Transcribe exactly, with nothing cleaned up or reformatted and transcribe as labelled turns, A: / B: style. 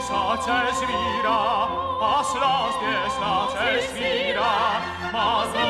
A: Slunce svírá a slast je slunce svírá, má